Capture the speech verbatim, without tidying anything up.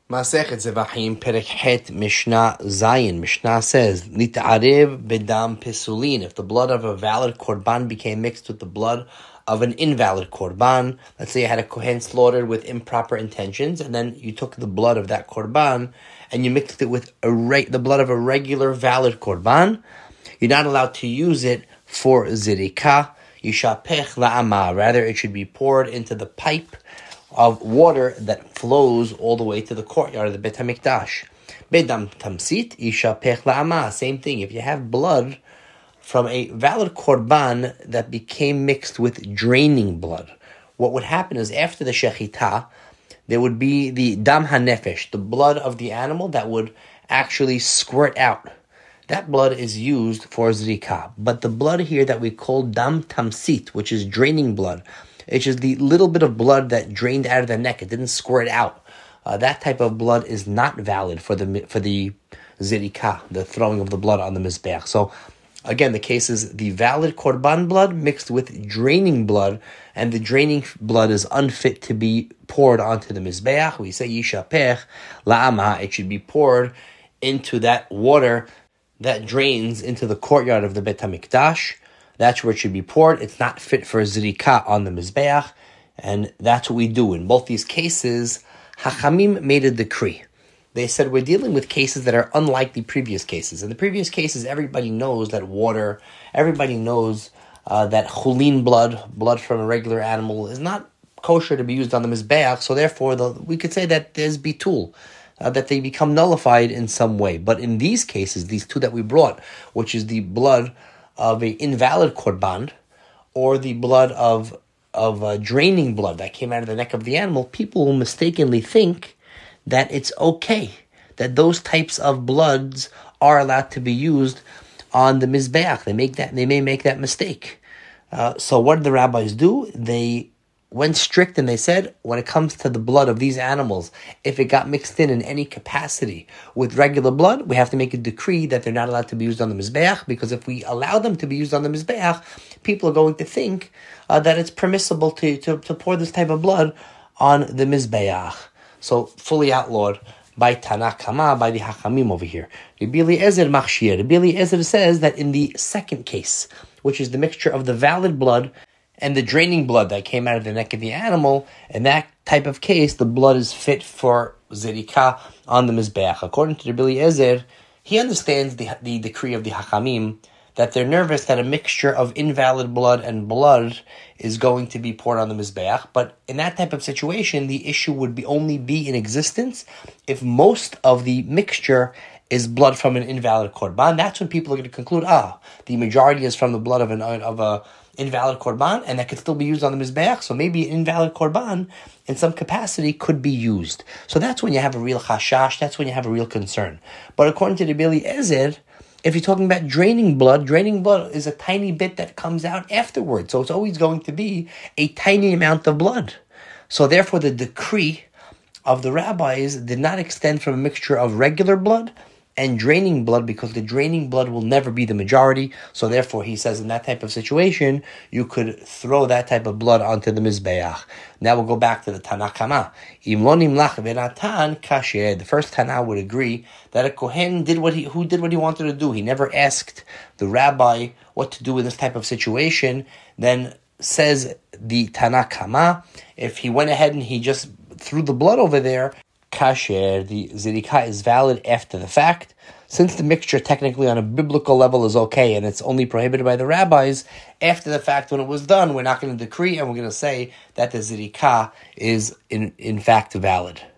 Masechet Zevachim Perek Het Mishnah Zayin. Mishnah says, Nit'arev bedam pesulin. If the blood of a valid korban became mixed with the blood of an invalid korban, let's say you had a kohen slaughtered with improper intentions, and then you took the blood of that korban and you mixed it with a re- the blood of a regular valid korban, you're not allowed to use it for zirika. Yishapech la'ama. Rather, it should be poured into the pipe of water that flows all the way to the courtyard of the Beit HaMikdash. Bedam tamsit yishapech la'ama. Same thing. If you have blood from a valid korban that became mixed with draining blood, what would happen is after the shechita, there would be the dam hanefesh, the blood of the animal that would actually squirt out. That blood is used for zrika. But the blood here that we call dam tamsit, which is draining blood, which is the little bit of blood that drained out of the neck, it didn't squirt out. Uh, that type of blood is not valid for the for the zirika, the throwing of the blood on the mizbeach. So again, the case is the valid korban blood mixed with draining blood, and the draining blood is unfit to be poured onto the mizbeach. We say yishapech la'ama, it should be poured into that water that drains into the courtyard of the Beit HaMikdash. That's where it should be poured. It's not fit for zrika on the mizbeach, and that's what we do. In both these cases, Hachamim made a decree. They said we're dealing with cases that are unlike the previous cases. In the previous cases, everybody knows that water, everybody knows uh, that chulin blood, blood from a regular animal, is not kosher to be used on the mizbeach, so therefore the, we could say that there's bitul, uh, that they become nullified in some way. But in these cases, these two that we brought, which is the blood of an invalid korban, or the blood of of uh, draining blood that came out of the neck of the animal, people will mistakenly think that it's okay, that those types of bloods are allowed to be used on the mizbeach. They make that. They may make that mistake. Uh, so what did the rabbis do? They went strict and they said, when it comes to the blood of these animals, if it got mixed in in any capacity with regular blood, we have to make a decree that they're not allowed to be used on the mizbeach, because if we allow them to be used on the mizbeach, people are going to think uh, that it's permissible to, to, to pour this type of blood on the mizbeach. So fully outlawed by Tanakh Kama, by the Hachamim over here. Rabbi Eliezer Machshir. Rabbi Eliezer says that in the second case, which is the mixture of the valid blood and the draining blood that came out of the neck of the animal, in that type of case, the blood is fit for zerika on the mizbeach. According to Rabbi Eliezer, he understands the, the decree of the Hachamim, that they're nervous that a mixture of invalid blood and blood is going to be poured on the mizbeach. But in that type of situation, the issue would be only be in existence if most of the mixture is blood from an invalid korban. That's when people are going to conclude, ah, the majority is from the blood of an of a invalid korban, and that could still be used on the mizbeach. So maybe an invalid korban in some capacity could be used. So that's when you have a real chashash. That's when you have a real concern. But according to the Rabbi Eliezer, if you're talking about draining blood, draining blood is a tiny bit that comes out afterwards. So it's always going to be a tiny amount of blood. So therefore, the decree of the rabbis did not extend from a mixture of regular blood and draining blood, because the draining blood will never be the majority. So therefore, he says in that type of situation, you could throw that type of blood onto the mizbeach. Now we'll go back to the Tanakh Kama. Im lo nimlach v'natan kasher. The first Tanah would agree that a kohen did what he who did what he wanted to do. He never asked the rabbi what to do in this type of situation. Then says the Tanakh Kama, if he went ahead and he just threw the blood over there, kasher, the zirika is valid after the fact. Since the mixture technically on a biblical level is okay and it's only prohibited by the rabbis, after the fact when it was done, we're not going to decree and we're going to say that the zirika is in, in fact valid.